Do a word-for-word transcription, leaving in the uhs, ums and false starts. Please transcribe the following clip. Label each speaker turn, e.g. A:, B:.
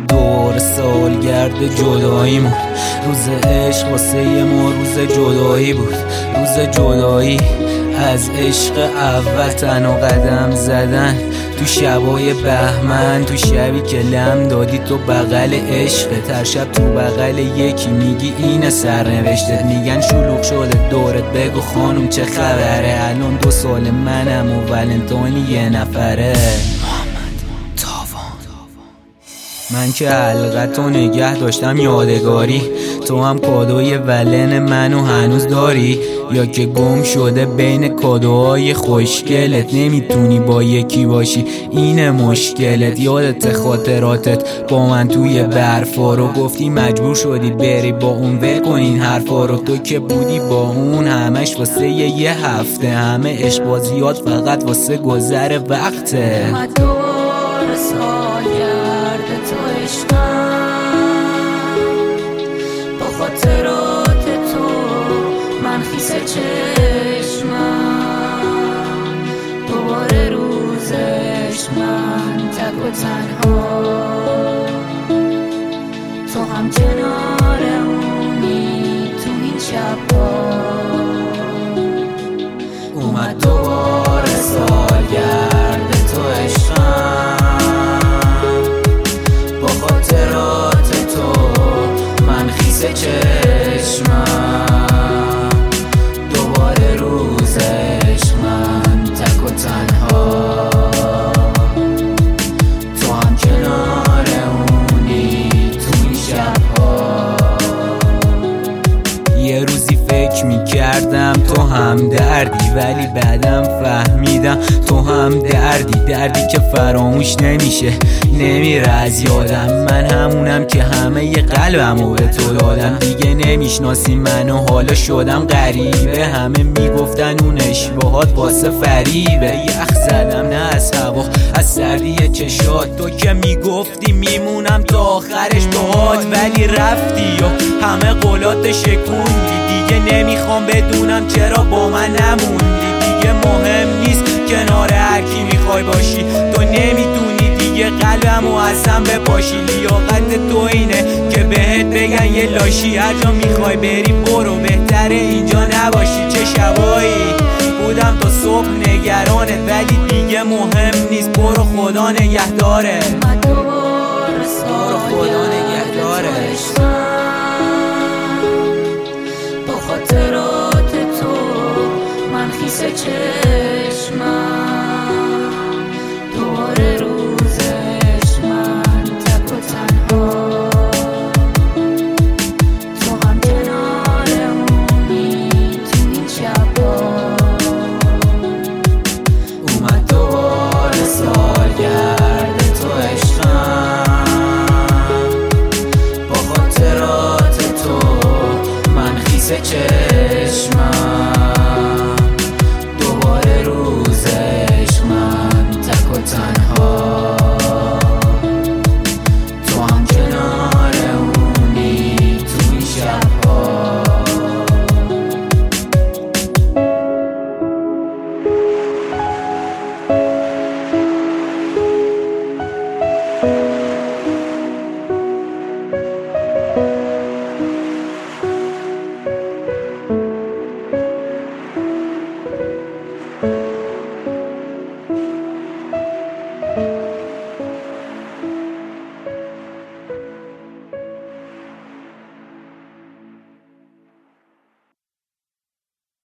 A: دور سالگرد جداییمون. روز عشق واسه ما روز جدایی بود، روز جدایی از عشق اول. تنها قدم زدن تو شبای بهمن، تو شبی که لم دادی تو بغل عشق. هر شب تو بغل یکی میگی اینه سرنوشتت، میگن شلوغ شده دورت، بگو خانم چه خبره. الان دو سال منم و ولنتاینی یه نفره. من که حلقتو نگه داشتم یادگاری، تو هم کادوی ولن منو هنوز داری؟ یا که گم شده بین کادوهای خوشگلت، نمیتونی با یکی باشی اینه مشکلت. یادت خاطراتت با من توی برفا رو، گفتی مجبور شدی بری با اون ول کن این حرفا رو. تو که بودی با اون همش واسه یه هفته، همه عشق بازیات فقط واسه گذر وقته.
B: تو عشقم با خاطرات تو من خیس چشمم، دوباره روزش من تک و تنها، تو هم کنارمونی تو این شب‌ها.
A: اومد دوباره سالگرد تو عشقم، چشمم دوباره روزش من تک و تنها، تو هم کنارمونی تو این شب‌ها. یه روزی فکر میکردم تو هم دردی، ولی بعدم فهمیدم تو هم دردی، دردی که فراموش نمیشه نمیره از یادم. من همونم که همه ی قلبمو به تو دادم، دیگه نمیشناسی منو حالا شدم غریبه. همه میگفتن اون اشتباهات واسه فریبه، یخ زدم نه از هوا از سردی چشات. تو که میگفتی میمونم تا آخرش باهات، ولی رفتی و همه قولات شکوندی. دیگه نمیخوام بدونم چرا با من نموندی، دیگه مهم نیست کنار هر کی میخوای باشی. تو نمیدونی دیگه قلبمو ازم بپاشی، لیاقت تو اینه که بهت بگن یه لاشی. هر جا میخوای بری برو، بهتره اینجا نباشی. چه شبایی بودم تا صبح نگرانت، ولی دیگه مهم نیست، برو خدا نگهداره، برو خدا نگهداره.
B: با خاطرات تو من خیس چشمم، دوباره روزش من تک و تنها، تو هم کنارمونی تو این شب‌ها.
A: اومد دوباره سالگرد تو عشقم، با خاطرات تو من خیس چشمم